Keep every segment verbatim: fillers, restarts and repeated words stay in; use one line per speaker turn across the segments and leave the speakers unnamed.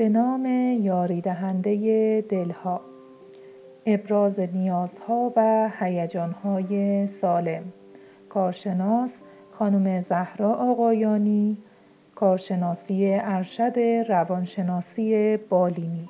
به نام یاری دهنده دلها، ابراز نیازها و هیجانهای سالم. کارشناس خانم زهرا آقایانی، کارشناسی ارشد روانشناسی بالینی.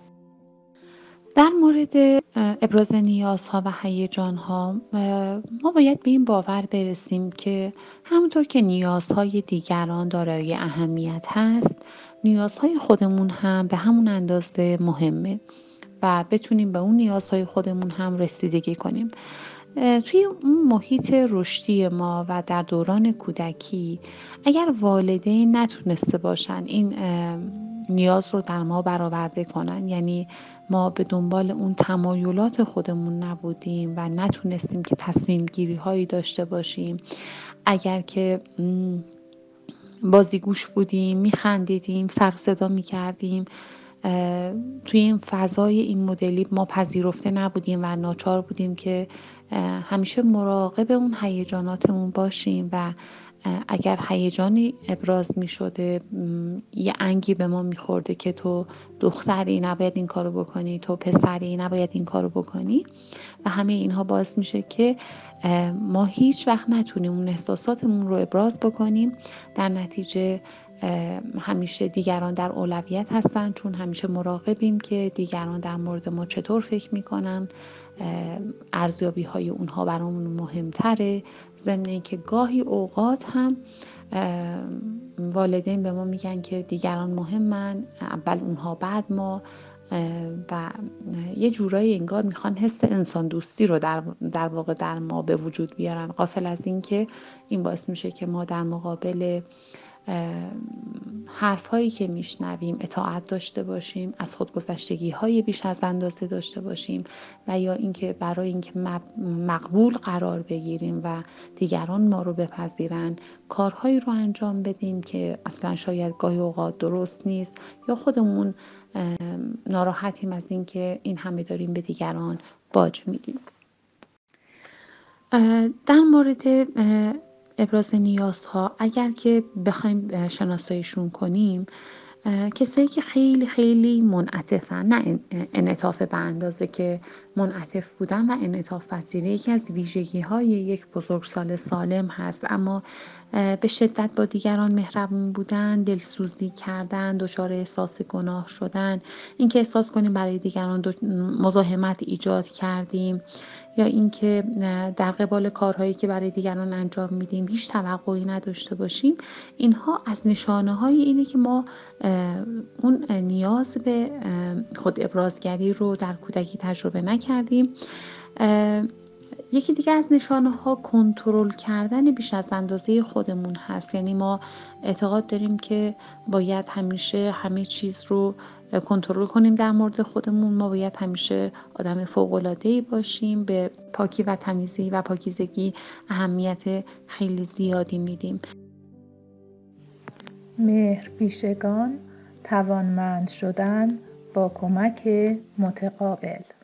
در مورد ابراز نیازها و هیجانها ما باید به این باور برسیم که همونطور که نیازهای دیگران دارای اهمیت هست، نیازهای خودمون هم به همون اندازه مهمه و بتونیم به اون نیازهای خودمون هم رسیدگی کنیم. توی اون محیط رشدی ما و در دوران کودکی اگر والدین نتونسته باشن این نیاز رو در ما برآورده کنن، یعنی ما به دنبال اون تمایلات خودمون نبودیم و نتونستیم که تصمیم گیری هایی داشته باشیم، اگر که بازیگوش بودیم، میخندیدیم، سر و صدا میکردیم، توی این فضای این مدلی ما پذیرفته نبودیم و ناچار بودیم که همیشه مراقب اون هیجاناتمون باشیم و اگر هیجانی ابراز می شده یه انگی به ما می خورده که تو دختری نباید این کارو بکنی، تو پسری نباید این کارو بکنی و همه اینها باعث میشه که ما هیچ وقت نتونیم اون احساساتمون رو ابراز بکنیم. در نتیجه همیشه دیگران در اولویت هستن، چون همیشه مراقبیم که دیگران در مورد ما چطور فکر میکنن، ارزیابی های اونها برامون مهمتره. ضمن اینکه گاهی اوقات هم والدین به ما میگن که دیگران مهمن، اول اونها بعد ما، و یه جورایی انگار میخوان حس انسان دوستی رو در, در واقع در ما به وجود بیارن، غافل از این که این باعث میشه که ما در مقابل حرف هایی که میشنویم اطاعت داشته باشیم، از خودگذشتگی های بیش از اندازه داشته باشیم و یا اینکه برای اینکه مقبول قرار بگیریم و دیگران ما رو بپذیرن کارهایی رو انجام بدیم که اصلا شاید گاهی اوقات درست نیست یا خودمون ناراحتیم از اینکه این همه داریم به دیگران باج میدیم. در مورد ابراز نیازها اگر که بخوایم شناساییشون کنیم، کسایی که خیلی خیلی منعطفن، نه انعطاف به اندازه که منعطف بودن و انعطاف پذیری یکی از ویژگی های یک بزرگسال سالم هست، اما به شدت با دیگران مهربون بودن، دلسوزی کردن، دچار احساس گناه شدن، اینکه احساس کنیم برای دیگران مزاحمت ایجاد کردیم یا اینکه در قبال کارهایی که برای دیگران انجام میدیم هیچ توقعی نداشته باشیم، اینها از نشانه های اینه که ما اون نیاز به خود ابرازگری رو در کودکی تجربه نکردیم. یکی دیگه از نشانه ها کنترل کردن بیش از اندازه خودمون هست، یعنی ما اعتقاد داریم که باید همیشه همه چیز رو کنترل کنیم در مورد خودمون، ما باید همیشه آدم فوق‌العاده‌ای باشیم، به پاکی و تمیزی و پاکیزگی اهمیت خیلی زیادی میدیم.
مهر پیشگان، توانمند شدن با کمک متقابل.